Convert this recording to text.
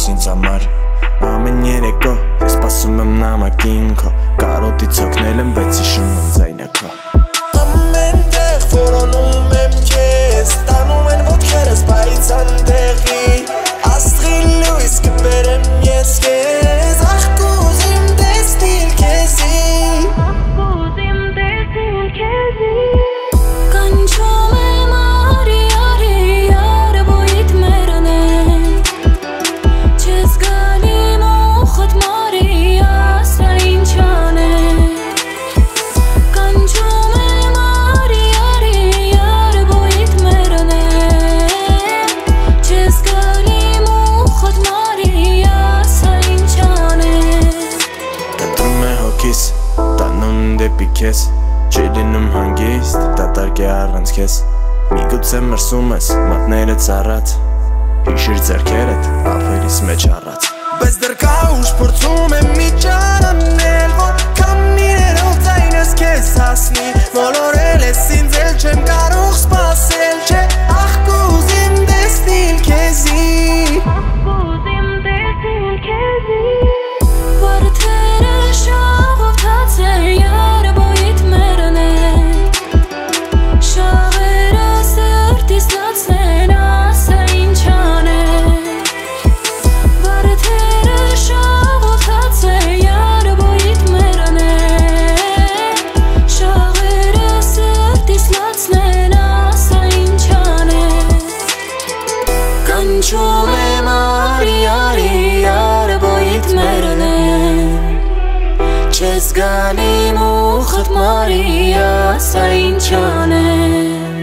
ես ինձ համար Ամեն երեկո ես սպասում եմ նամակին քո Կարոտից օգնել եմ, բայց հիշում եմ ձայնը քո Ամեն տեղ որոնում եմ քեզ Տանում են ոտքերս բայց անտեղի Աստղի լույս կբերեմ ես քեզ Ախ կուզիմ տեսնել քեզի Կանչում եմ արի արբույտ մեռնել Չես գալի մոխդ մարի ասա ինչ անել Կանչում եմ արի արբույտ մեռնել Չես գալի մոխդ մարի ասա ինչ անել Կտրում է հոգիս, տանում դեպի քեզ Չի լինում հանգիստ, դատարկ է առանց քեզ Միգուցե մրսում ես, մատներդ առած Հիշիր ձեռքերդ, ափերիս մեջ առած Բայց դեռ կա ուժ փորձում եմ միջան անել Որ քամիներով ձայնս քեզ հասնի Մոլորել ես ինձ էլ չեմ կարող սպասել Չէ ախ կուզիմ տեսնել քեզի Վարդերը շաղովթացել յարբույտ մեռնել Շաղերը սրտիս լացնեն ասա ինչ անել Վարդերը շաղովթացել յարբույտ մեռնել Շաղերը սրտիս լացնեն ասա ինչ անել Կանչում եմ արի արբույտ մեռնել Չես գալի մոխդ մարի ասա ինչ անել